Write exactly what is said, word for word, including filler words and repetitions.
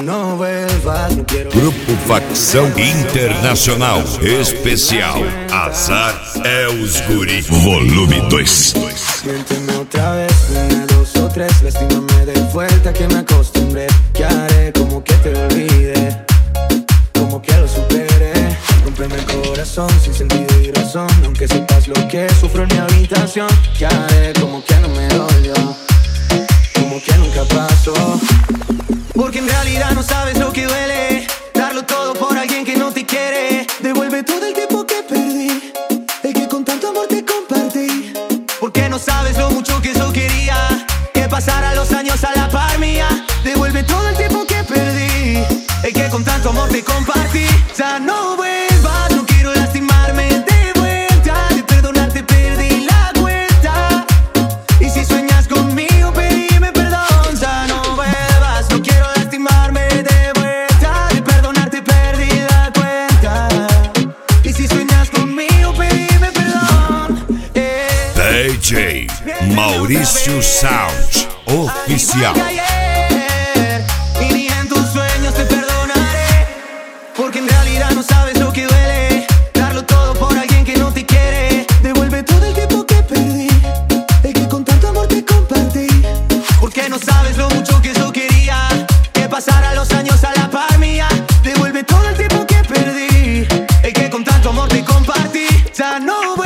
no vuelvas, no quiero. Grupo Facção Internacional Especial Azar é os Guri Volume dois. Miénteme otra vez, una, dos o tres. Lastímame de vuelta que me acostumbré. Que haré como que te olvide, como que lo supere. Rómpeme el corazón sin sentido y razón, aunque sepas lo que sufro en mi habitación. Que haré como que no me dolió, como que nunca pasó. Porque en realidad no sabes lo que duele, darlo todo por alguien que no te quiere. Devuelve todo el tiempo que perdí, el que con tanto amor te compartí. Porque no sabes lo mucho que yo quería que pasara los años a la par mía. Devuelve todo el tiempo que perdí, el que con tanto amor te compartí. Ya no vuelvas, no quiero lastimarme de vuelta. De perdonarte perdí la cuenta. Y si sueñas conmigo pedime perdón. Ya no vuelvas, no quiero lastimarme de vuelta. De perdonarte perdí la cuenta. Y si sueñas conmigo pedime perdón. eh. D J Maurício Sound Oficial. Y ni en tus sueños te perdonaré, porque en realidad no sabes lo que duele, darlo todo por alguien que no te quiere. Devuelve todo el tiempo que perdí, el que con tanto amor te compartí. Porque no sabes lo mucho que yo quería que pasara los años a la par mía. Devuelve todo el tiempo que perdí, el que con tanto amor te compartí. Ya no